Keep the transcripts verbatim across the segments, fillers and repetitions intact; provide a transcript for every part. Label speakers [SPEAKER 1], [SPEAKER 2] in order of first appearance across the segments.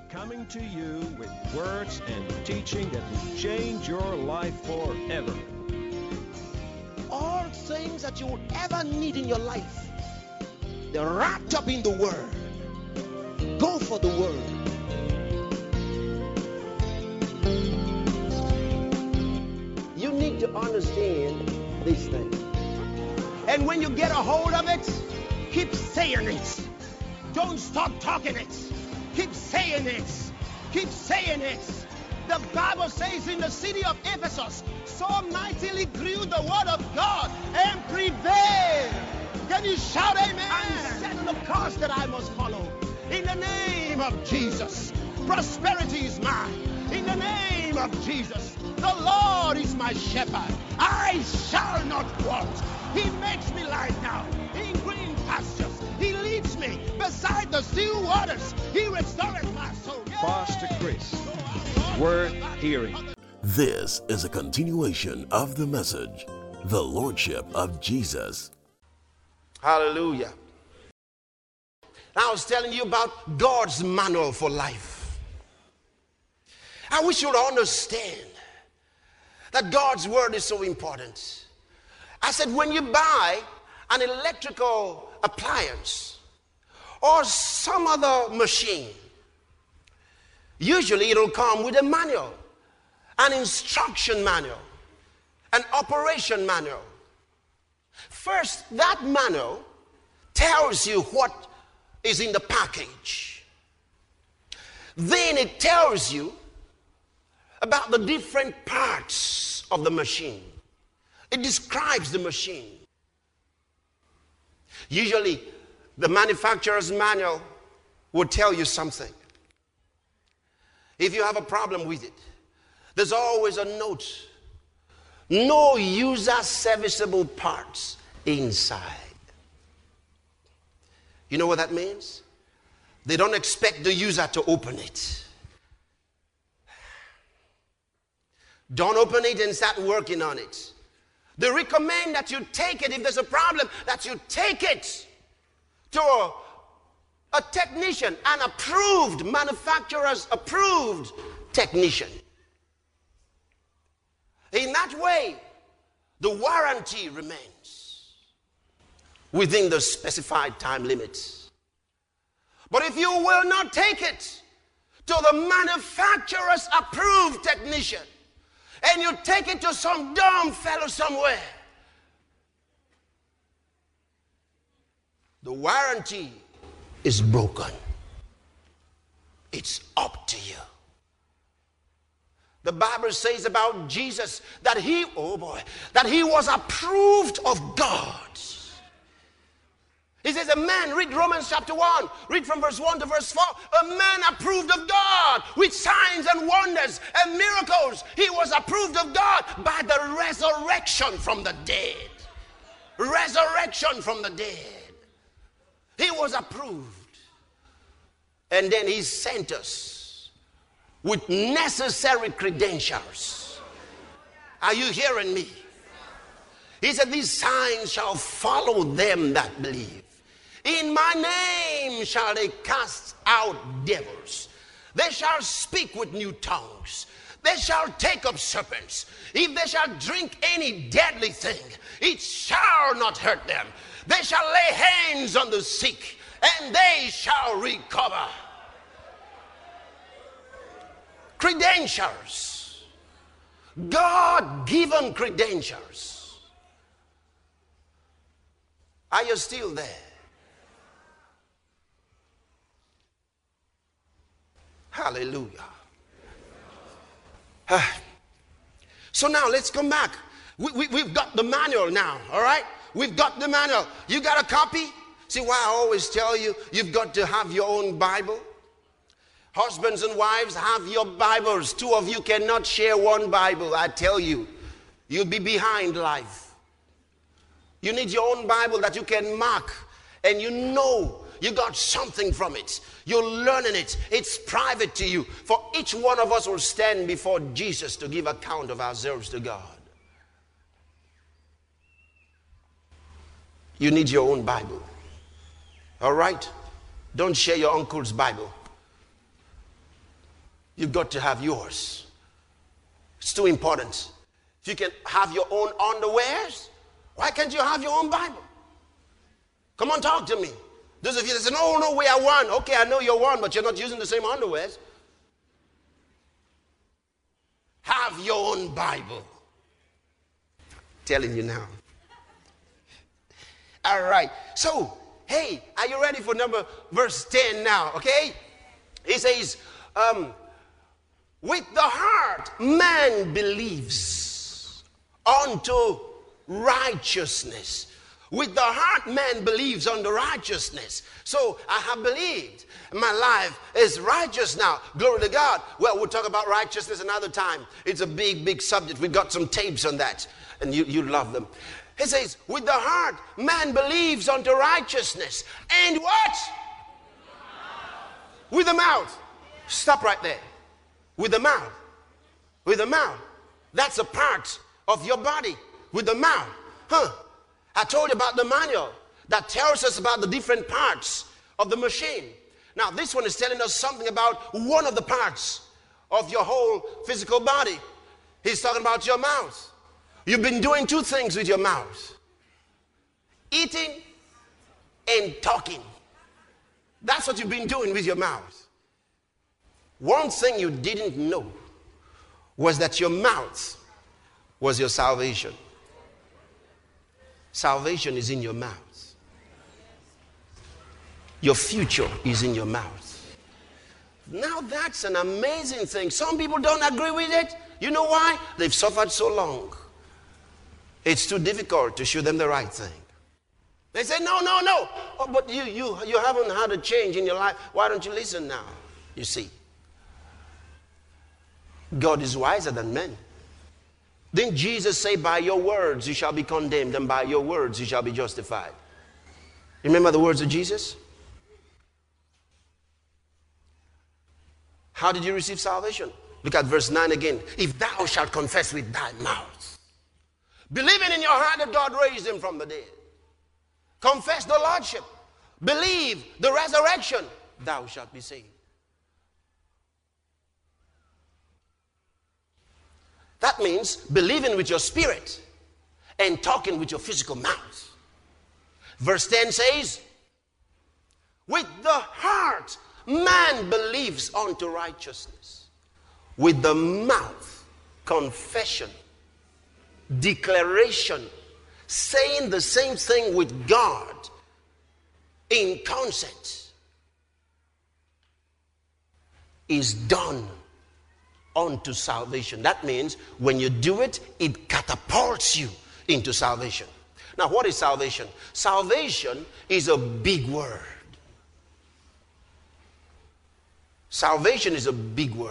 [SPEAKER 1] coming to you with words and teaching that will change your life forever.
[SPEAKER 2] All things that you will ever need in your life, they're wrapped up in the Word. Go for the Word. You need to understand these things. And when you get a hold of it, keep saying it. Don't stop talking it. Keep saying it. Keep saying it. The Bible says in the city of Ephesus, so mightily grew the word of God and prevailed. Can you shout amen? And set the course that I must follow. In the name of Jesus, prosperity is mine. In the name of Jesus, the Lord is my shepherd. I shall not want. He makes me lie down in green pastures. He leads me beside the still waters. He restores my soul. Yeah.
[SPEAKER 1] Pastor Chris, worth hearing.
[SPEAKER 3] This is a continuation of the message, the Lordship of Jesus.
[SPEAKER 2] Hallelujah. I was telling you about God's manual for life. I wish you would understand that God's word is so important. I said, when you buy an electrical appliance or some other machine, usually it'll come with a manual, an instruction manual, an operation manual. First, that manual tells you what is in the package. Then it tells you about the different parts of the machine. It describes the machine. Usually, the manufacturer's manual will tell you something. If you have a problem with it, there's always a note. No user serviceable parts inside. You know what that means? They don't expect the user to open it. Don't open it and start working on it. They recommend that you take it, if there's a problem, that you take it to a, a technician, an approved, manufacturer's approved technician. In that way, the warranty remains within the specified time limits. But if you will not take it to the manufacturer's approved technician, and you take it to some dumb fellow somewhere, the warranty is broken. It's up to you. The Bible says about Jesus that he, oh boy, that he was approved of God. He says a man, read Romans chapter one, read from verse one to verse four, a man approved of God with signs and wonders and miracles. He was approved of God by the resurrection from the dead. Resurrection from the dead. He was approved. And then he sent us with necessary credentials. Are you hearing me? He said, these signs shall follow them that believe. In my name shall they cast out devils. They shall speak with new tongues. They shall take up serpents. If they shall drink any deadly thing, it shall not hurt them. They shall lay hands on the sick, and they shall recover. Credentials. God-given credentials. Are you still there? Hallelujah. Uh, so now let's come back. We, we, we've got the manual now, all right? We've got the manual. You got a copy? See why I always tell you, you've got to have your own Bible? Husbands and wives, have your Bibles. Two of you cannot share one Bible. I tell you, you'll be behind life. You need your own Bible that you can mark and you know you got something from it. You're learning it. It's private to you. For each one of us will stand before Jesus to give account of ourselves to God. You need your own Bible. All right? Don't share your uncle's Bible. You've got to have yours. It's too important. If you can have your own underwears, why can't you have your own Bible? Come on, talk to me. Those of you that say, no, no, we are one. Okay, I know you're one, but you're not using the same underwears. Have your own Bible. Telling you now. All right. So, hey, are you ready for number verse ten now? Okay. He says, um, with the heart man believes unto righteousness. With the heart man believes unto righteousness. So I have believed. My life is righteous now. Glory to God. Well, we'll talk about righteousness another time. It's a big, big subject. We've got some tapes on that. And you, you love them. He says, with the heart man believes unto righteousness. And what? With the mouth. Stop right there. With the mouth. With the mouth. That's a part of your body. With the mouth. Huh. I told you about the manual that tells us about the different parts of the machine. Now, this one is telling us something about one of the parts of your whole physical body. He's talking about your mouth. You've been doing two things with your mouth. Eating and talking. That's what you've been doing with your mouth. One thing you didn't know was that your mouth was your salvation. Salvation is in your mouth. Your future is in your mouth. Now that's an amazing thing. Some people don't agree with it. You know why? They've suffered so long. It's too difficult to show them the right thing. They say, no, no, no. Oh, but you, you, you haven't had a change in your life. Why don't you listen now? You see, God is wiser than men. Didn't Jesus say, by your words you shall be condemned, and by your words you shall be justified? Remember the words of Jesus? How did you receive salvation? Look at verse nine again. If thou shalt confess with thy mouth, believing in your heart that God raised him from the dead, confess the Lordship, believe the resurrection, thou shalt be saved. That means believing with your spirit and talking with your physical mouth. Verse ten says, with the heart man believes unto righteousness. With the mouth, confession, declaration, saying the same thing with God in concert is done unto salvation. That means when you do it, it catapults you into salvation. Now, what is salvation? Salvation is a big word. Salvation is a big word.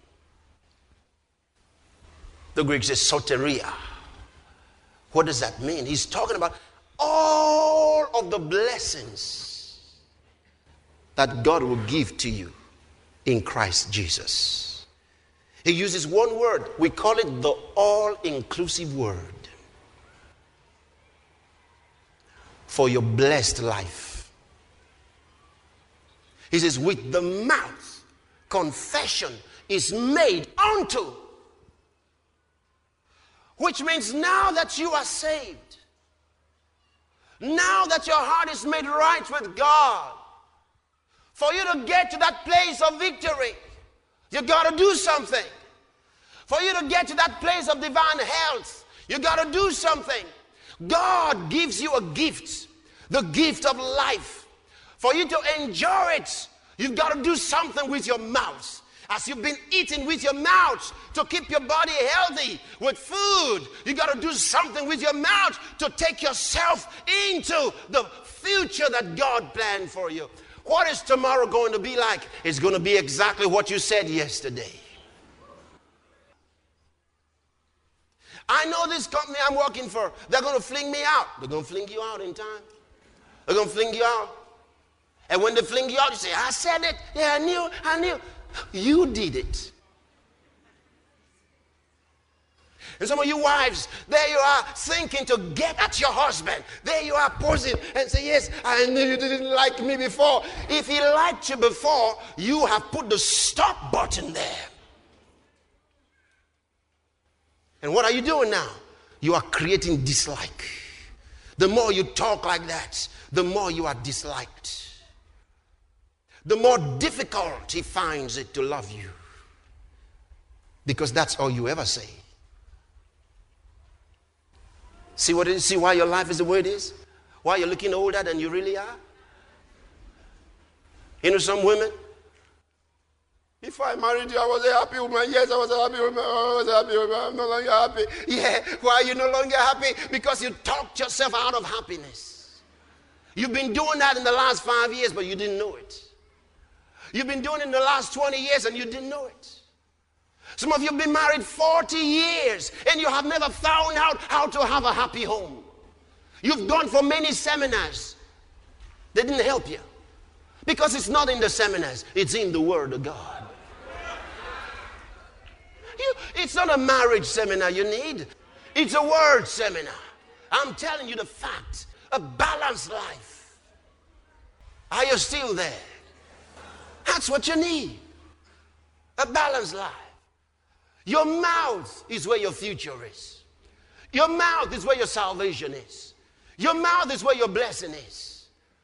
[SPEAKER 2] The Greek says soteria. What does that mean? He's talking about all of the blessings that God will give to you in Christ Jesus. He uses one word. We call it the all-inclusive word for your blessed life. He says, with the mouth, confession is made unto. Which means now that you are saved, now that your heart is made right with God, for you to get to that place of victory, you got to do something. For you to get to that place of divine health, you got to do something. God gives you a gift, the gift of life. For you to enjoy it, you've got to do something with your mouth. As you've been eating with your mouth to keep your body healthy with food, you got to do something with your mouth to take yourself into the future that God planned for you. What is tomorrow going to be like? It's going to be exactly what you said yesterday. I know this company I'm working for, they're going to fling me out. They're going to fling you out in time. They're going to fling you out. And when they fling you out, you say, I said it. Yeah, I knew, I knew. You did it. And some of you wives, there you are thinking to get at your husband. There you are posing and say, yes, I knew you didn't like me before. If he liked you before, you have put the stop button there. And what are you doing now? You are creating dislike. The more you talk like that, the more you are disliked. The more difficult he finds it to love you. Because that's all you ever say. See what it is? See why your life is the way it is? Why you're looking older than you really are? You know some women? If I married you, I was a happy woman. Yes, I was a happy woman. I was a happy woman. I'm no longer happy. Yeah, why are you no longer happy? Because you talked yourself out of happiness. You've been doing that in the last five years, but you didn't know it. You've been doing it in the last twenty years, and you didn't know it. Some of you have been married forty years, and you have never found out how to have a happy home. You've gone for many seminars. They didn't help you. Because it's not in the seminars, it's in the Word of God. You, it's not a marriage seminar you need. It's a word seminar. I'm telling you the fact. A balanced life. Are you still there? That's what you need. A balanced life. Your mouth is where your future is. Your mouth is where your salvation is. Your mouth is where your blessing is.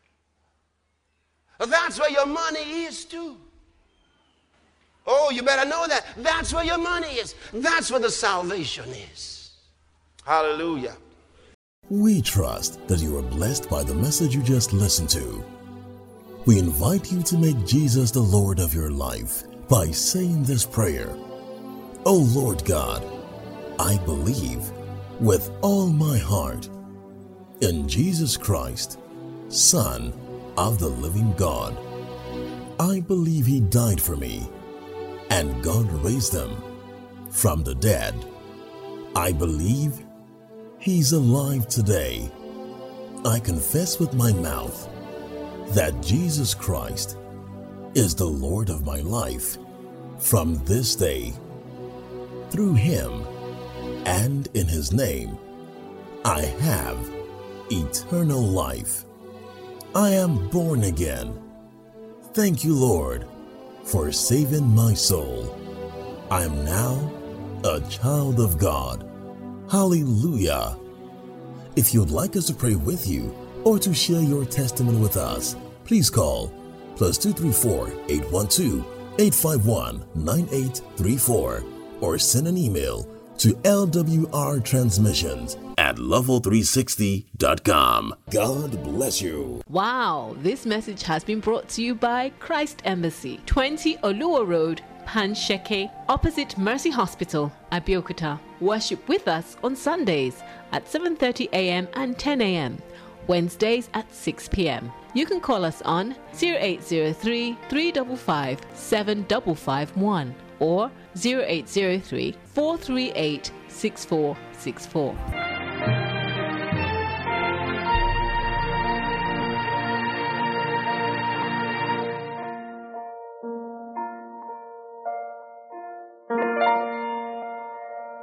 [SPEAKER 2] That's where your money is too. Oh, you better know that. That's where your money is. That's where the salvation is. Hallelujah.
[SPEAKER 3] We trust that you are blessed by the message you just listened to. We invite you to make Jesus the Lord of your life by saying this prayer. Oh Lord God, I believe with all my heart in Jesus Christ, Son of the living God. I believe he died for me and God raised him from the dead. I believe he's alive today. I confess with my mouth that Jesus Christ is the Lord of my life from this day. Through him and in his name, I have eternal life. I am born again. Thank you, Lord, for saving my soul. I am now a child of God. Hallelujah. If you'd like us to pray with you or to share your testimony with us, please call plus two three four, eight one two, eight five one, nine eight three four or send an email to L W R transmissions at level three sixty dot com. God bless you.
[SPEAKER 4] Wow, this message has been brought to you by Christ Embassy, twenty Oluwa Road, Pansheke, opposite Mercy Hospital, Abeokuta. Worship with us on Sundays at seven thirty a.m. and ten a.m. Wednesdays at six p.m. You can call us on zero eight zero three, three five five, seven five five one or zero eight zero three, four three eight, six four six four.